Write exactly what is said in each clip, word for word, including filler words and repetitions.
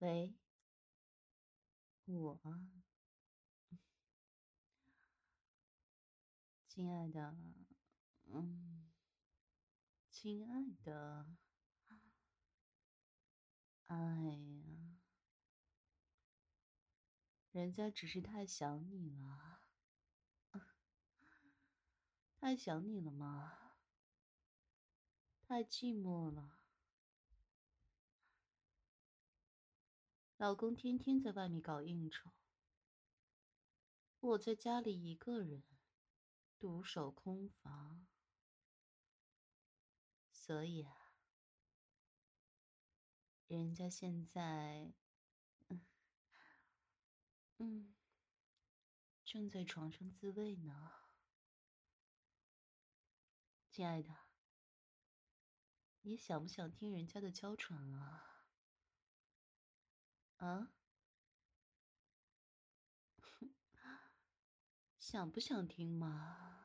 喂，我啊，亲爱的，嗯，亲爱的，哎呀，人家只是太想你了，太想你了吗？太寂寞了，老公天天在外面搞应酬，我在家里一个人独守空房，所以啊，人家现在，嗯，正在床上自慰呢，亲爱的，你想不想听人家的娇喘啊？啊？想不想听嘛？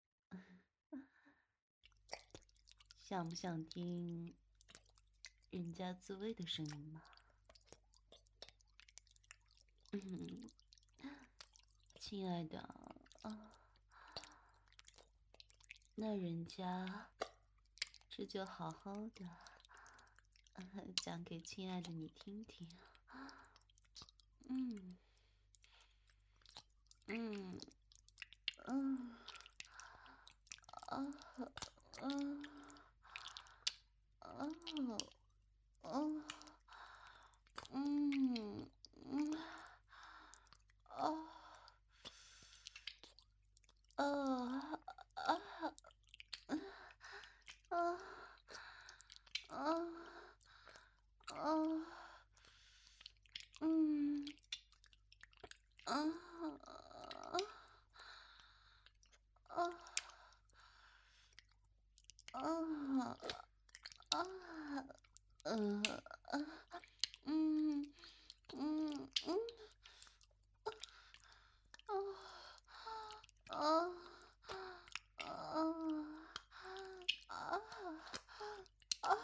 想不想听人家自慰的声音嘛？嗯，亲爱的，啊，那人家这就好好的，呃讲给亲爱的你听听。嗯嗯嗯啊嗯啊啊嗯嗯啊啊啊啊啊啊！嗯啊啊啊啊啊！呃啊嗯嗯嗯啊啊啊啊啊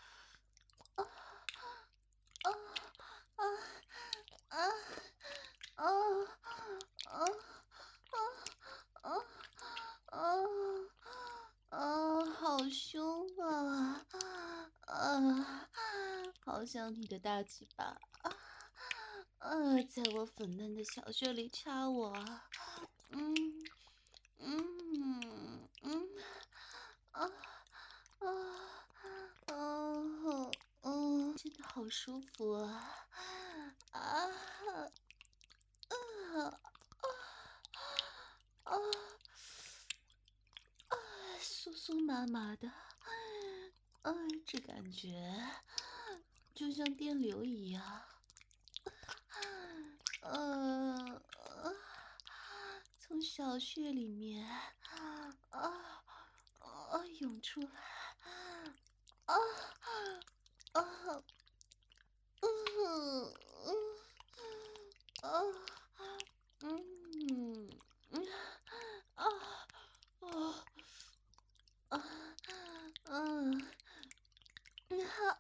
啊啊啊啊啊啊！好凶啊！啊，好想你的大鸡巴！啊，在我粉嫩的小穴里插我！嗯嗯嗯啊啊啊啊！真的好舒服啊！啊啊啊！啊，酥酥麻麻的，哎，这感觉就像电流一样，呃，从小穴里面啊啊涌出来，啊啊嗯嗯啊嗯嗯啊啊啊嗯。嗯好，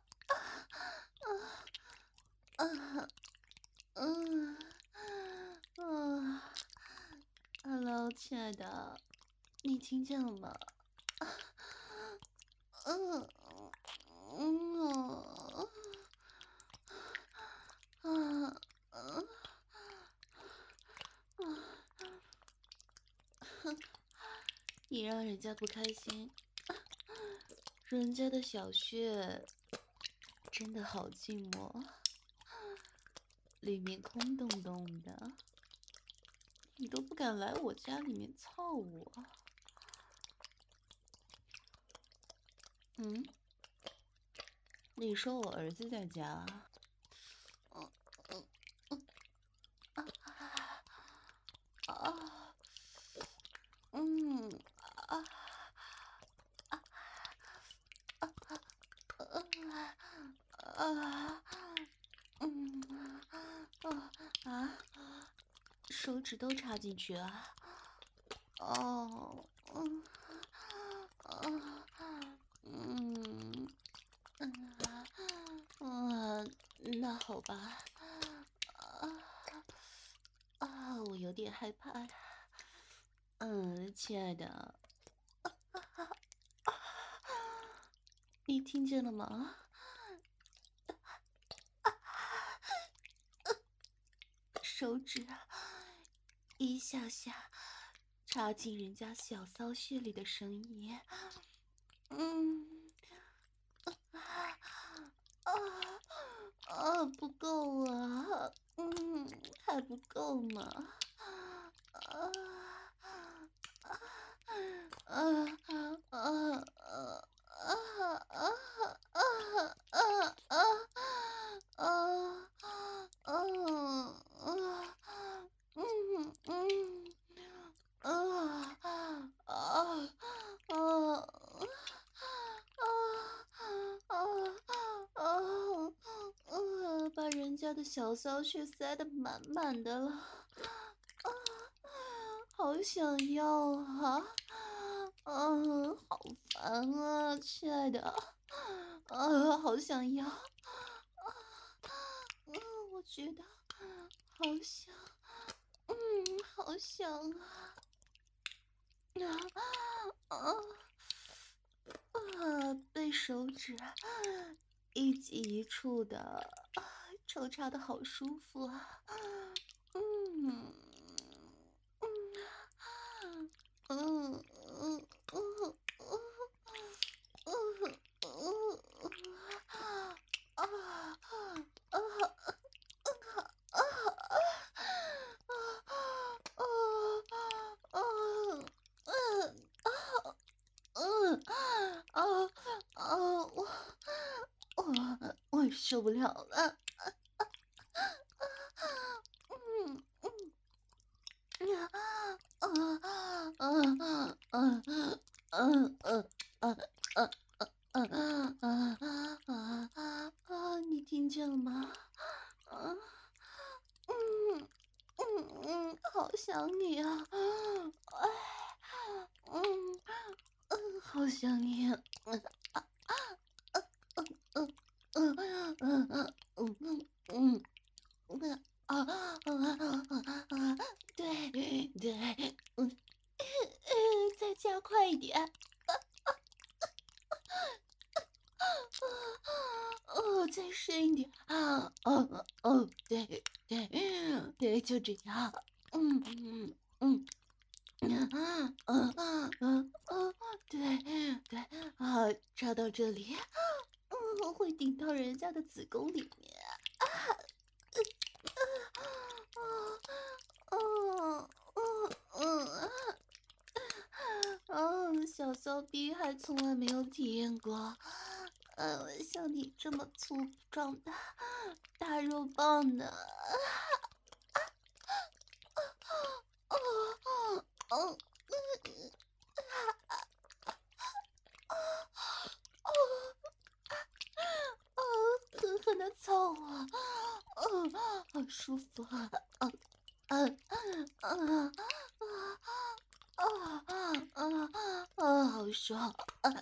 嗯嗯嗯，Hello，亲爱的，你听见了吗？嗯嗯嗯嗯嗯，你让人家不开心，人家的小穴真的好寂寞，里面空洞洞的，你都不敢来我家里面操我。嗯，你说我儿子在家？嗯嗯嗯啊啊嗯啊啊啊嗯啊啊，手指都插进去啊！哦，嗯啊嗯嗯啊，那口吧。啊啊，我有点害怕呀。嗯，亲爱的，你听见了吗？手指啊，一下下插进人家小骚穴里的声音。嗯，啊啊，不够啊，嗯，还不够吗？啊啊啊啊啊啊啊啊啊啊啊啊！嗯嗯啊啊啊啊啊啊啊！把人家的小骚穴塞得满满的了，啊，好想要啊！啊，好烦啊，亲爱的，啊，好想要，啊，嗯，我觉得好想，嗯，好想啊，啊啊啊！被手指一击一触的，啊，抽插的好舒服啊，嗯嗯嗯嗯嗯嗯嗯啊啊啊！啊啊啊啊啊！嗯嗯啊啊！我我我受不了了！嗯嗯啊啊啊啊啊啊啊啊！啊啊啊啊啊！你听见了吗？啊，嗯嗯嗯，好想你啊！哎，嗯嗯，好想你啊！嗯嗯嗯嗯嗯嗯嗯嗯嗯啊啊啊啊！对对，嗯嗯，再加快一点。哦，再深一点啊！哦哦，对对对，就这样。嗯嗯嗯嗯嗯嗯嗯，对对啊，插到这里，嗯，会顶到人家的子宫里面。啊啊啊啊啊啊！嗯，小骚逼还从来没有体验过，呃，像你这么粗壮的大肉棒呢。哦哦哦哦哦，狠狠的操我，哦，好舒服啊！啊啊啊啊啊啊啊！好爽！啊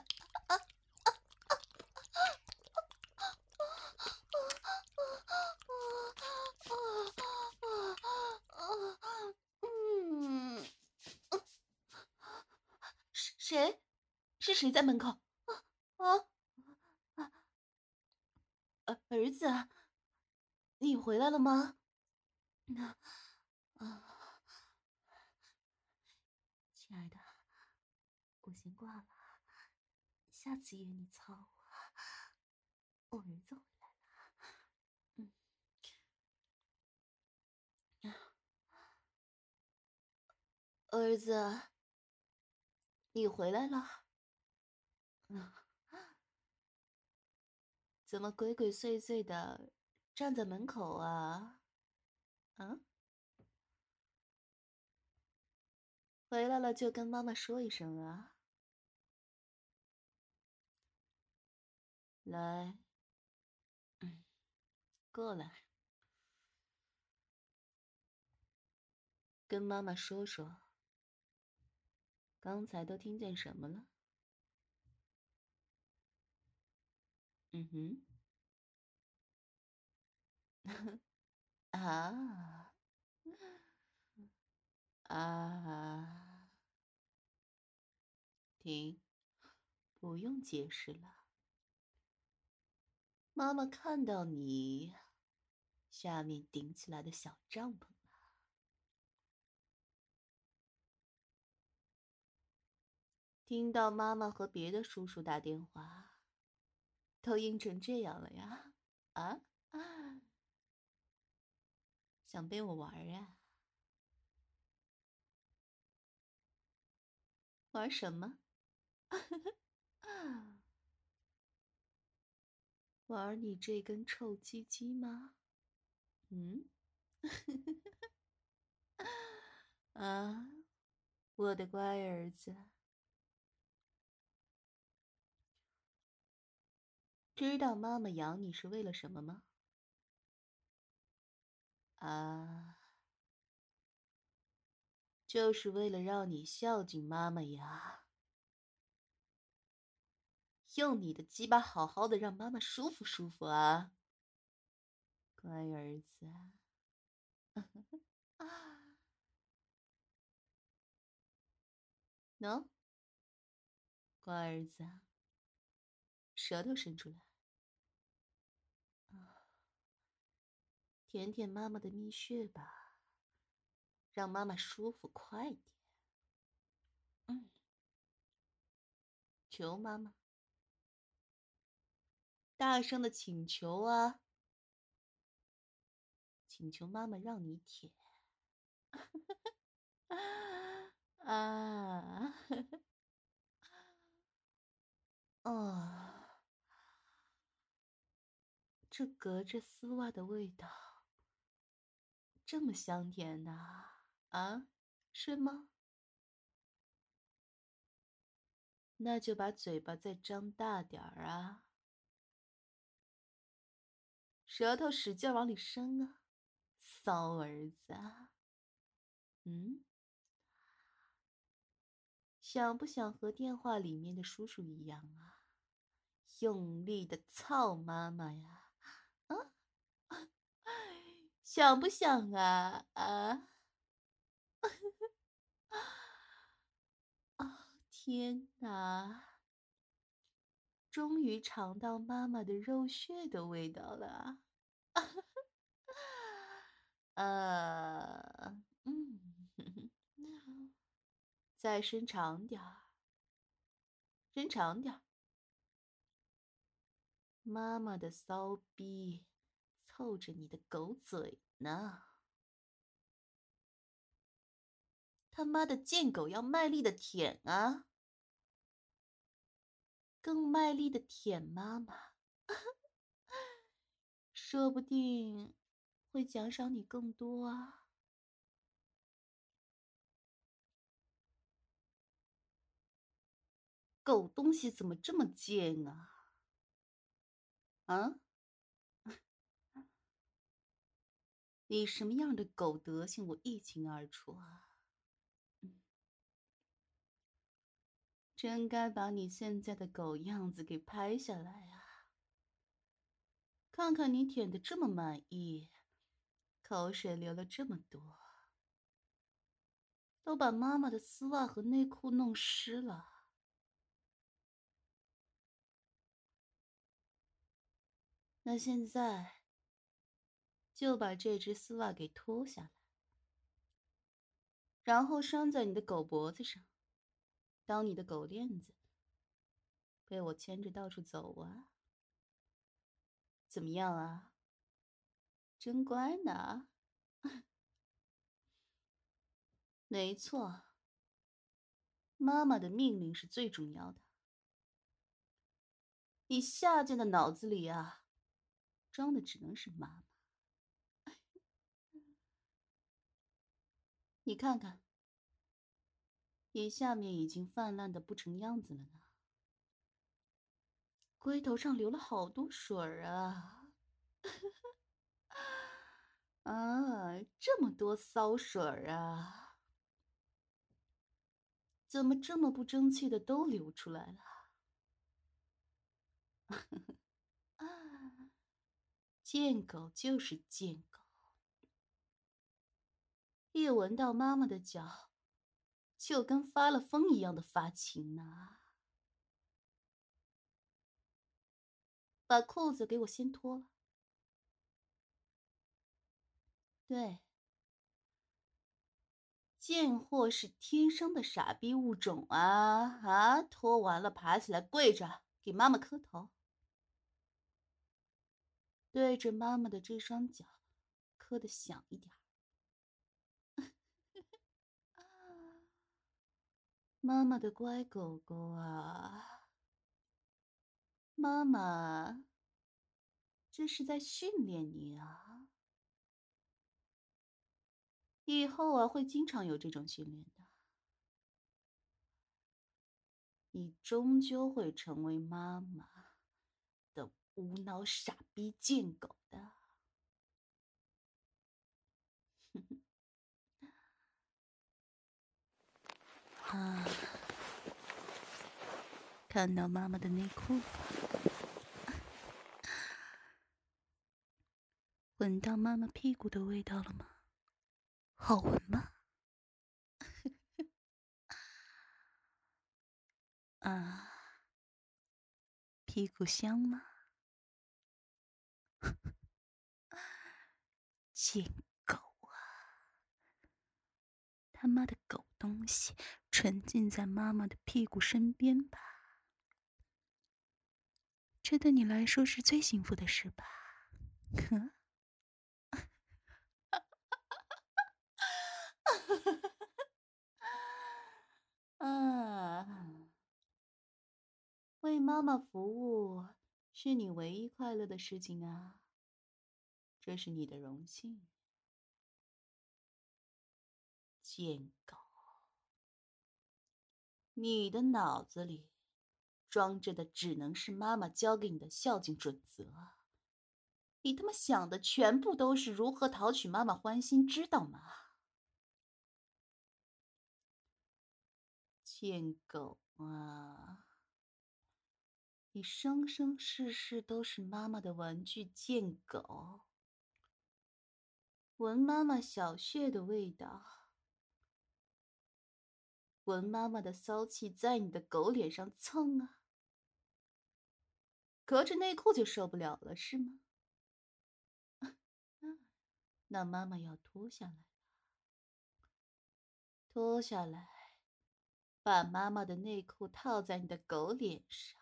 嗯，是谁？是谁在门口？啊啊！儿儿子，你回来了吗？啊啊，亲爱的，我先挂了，下次约你操我。我儿子回来了。嗯，儿子，你回来了。嗯，怎么鬼鬼祟祟的站在门口啊？嗯，回来了就跟妈妈说一声啊。来，嗯，过来，跟妈妈说说，刚才都听见什么了？嗯哼， 啊啊！停，不用解释了。妈妈看到你下面顶起来的小帐篷了。听到妈妈和别的叔叔打电话，都阴成这样了呀？啊啊！想被我玩呀？玩什么？玩你这根臭鸡鸡吗？嗯？啊，我的乖儿子，知道妈妈养你是为了什么吗？啊，就是为了让你孝敬妈妈呀。用你的鸡巴好好的让妈妈舒服舒服啊，乖儿子。啊，喏，乖儿子，舌头伸出来，舔舔妈妈的蜜穴吧，让妈妈舒服快点。嗯，求妈妈，大声的请求啊，请求妈妈让你舔。啊，哦，这隔着丝袜的味道，这么香甜呐！啊，是吗？那就把嘴巴再张大点儿啊，舌头使劲往里伸啊，骚儿子啊！嗯，想不想和电话里面的叔叔一样啊？用力的操妈妈呀！啊，想不想啊？啊！啊！天哪！终于尝到妈妈的肉屑的味道了。呃，嗯，再伸长点儿，伸长点儿。妈妈的骚逼凑着你的狗嘴呢。他妈的贱狗要卖力的舔啊，更卖力的舔妈妈，说不定会奖赏你更多啊。狗东西怎么这么贱啊？啊？你什么样的狗德行，我一清二楚啊！真该把你现在的狗样子给拍下来啊！看看你舔的这么满意，口水流了这么多，都把妈妈的丝袜和内裤弄湿了。那现在就把这只丝袜给脱下来，然后拴在你的狗脖子上，当你的狗链子，被我牵着到处走啊！怎么样啊？真乖呢。没错，妈妈的命令是最重要的。你下贱的脑子里啊，装的只能是妈妈。你看看，你下面已经泛滥的不成样子了呢，龟头上流了好多水儿啊！啊，这么多骚水儿啊！怎么这么不争气的都流出来了？啊， 贱狗就是贱狗，一闻到妈妈的脚，就跟发了疯一样的发情呢。把裤子给我先脱了。对，贱货是天生的傻逼物种啊啊！脱完了爬起来跪着给妈妈磕头，对着妈妈的这双脚磕得响一点。妈妈的乖狗狗啊，妈妈这是在训练你啊，以后啊会经常有这种训练的，你终究会成为妈妈的无脑傻逼贱狗的。啊，看到妈妈的内裤了，闻到妈妈屁股的味道了吗？好闻吗？啊，屁股香吗？贱狗啊！他妈的狗东西，沉浸在妈妈的屁股身边吧。这对你来说是最幸福的事吧？呵。啊，为妈妈服务是你唯一快乐的事情啊，这是你的荣幸。贱狗，你的脑子里装着的只能是妈妈教给你的孝敬准则，你他妈想的全部都是如何讨取妈妈欢心，知道吗？贱狗啊，你生生世世都是妈妈的玩具贱狗，闻妈妈小穴的味道，闻妈妈的骚气在你的狗脸上蹭啊，隔着内裤就受不了了是吗？那妈妈要脱下来了，脱下来，把妈妈的内裤套在你的狗脸上，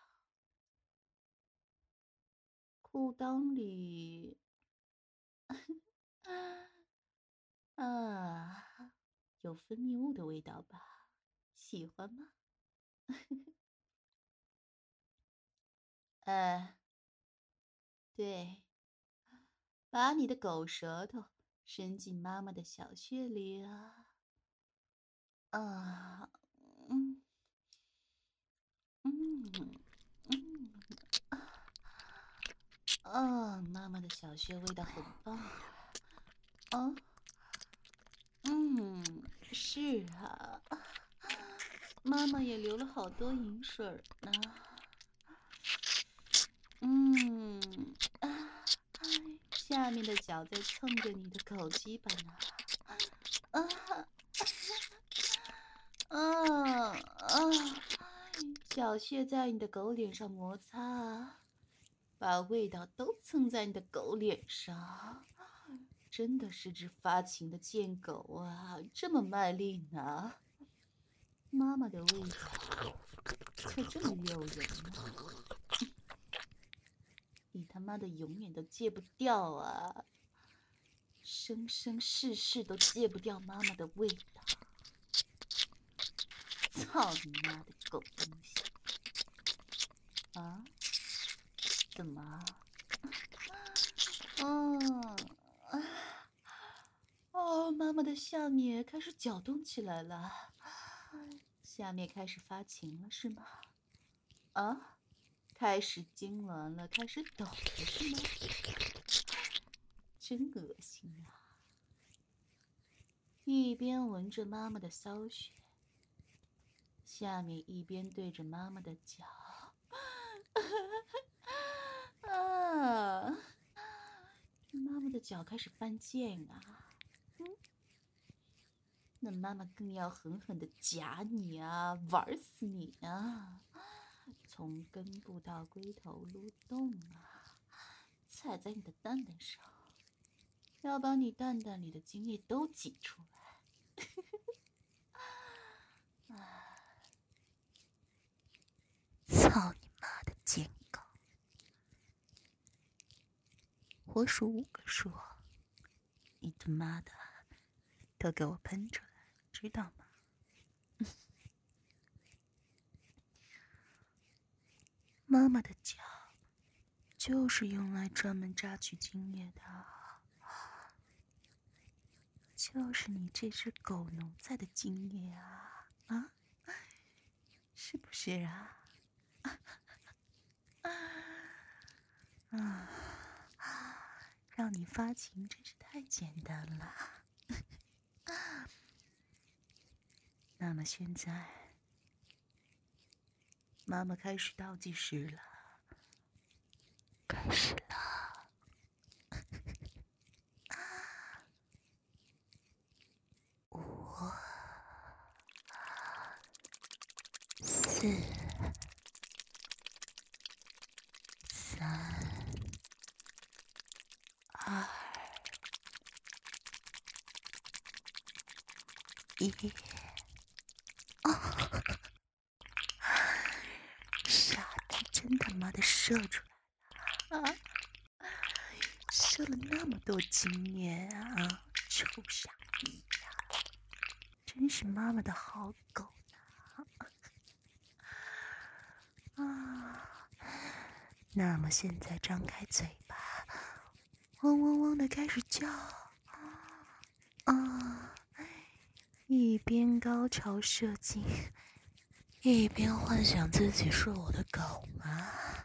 裤裆里，啊，有分泌物的味道吧？喜欢吗？呃，对，把你的狗舌头伸进妈妈的小穴里啊，啊，嗯嗯嗯，啊，妈妈的小穴味道很棒啊，嗯，是啊，妈妈也流了好多银水呢。嗯，啊，下面的脚在蹭着你的狗鸡巴呢。啊，啊啊！小穴在你的狗脸上摩擦，把味道都蹭在你的狗脸上，真的是只发情的贱狗啊！这么卖力呢？妈妈的味道可这么诱人呢，你他妈的永远都戒不掉啊！生生世世都戒不掉妈妈的味道！操你妈的狗东西！啊？怎么？嗯，啊，哦，妈妈的下面开始搅动起来了，下面开始发情了是吗？啊？开始痉挛了，开始抖了是吗？真恶心啊！一边闻着妈妈的骚血，下面一边对着妈妈的脚，啊， 的脚开始犯贱啊，嗯，那妈妈更要狠狠的夹你啊，玩死你啊，从根部到龟头撸洞啊，踩在你的蛋蛋上，要把你蛋蛋里的精液都挤出来。操你妈的贱狗！我数五个数，你他妈的都给我喷出来，知道吗？妈妈的脚就是用来专门榨取精液的，就是你这只狗奴才的精液啊啊！是不是啊？啊，让你发情真是太简单了。那么现在，妈妈开始倒计时了，开始了。五、四、三、二、一。哦，傻逼，真他妈的射出来了啊！射了那么多精液啊，臭傻逼呀！真是妈妈的好狗呢！啊，那么现在张开嘴巴，汪汪汪的开始叫啊！一边高潮射精，一边幻想自己是我的狗吗？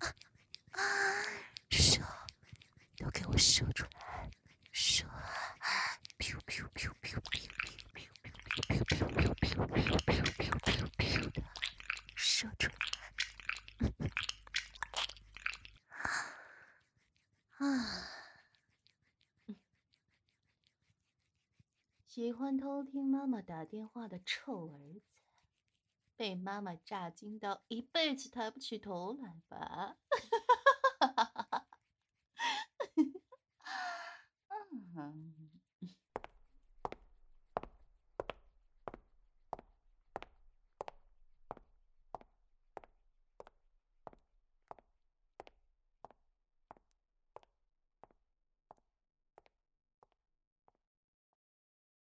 射，都给我射出来！射！咻咻咻咻咻咻咻咻咻咻咻咻咻的射出来！啊！喜欢偷听妈妈打电话的臭儿子，被妈妈炸惊到一辈子抬不起头来吧？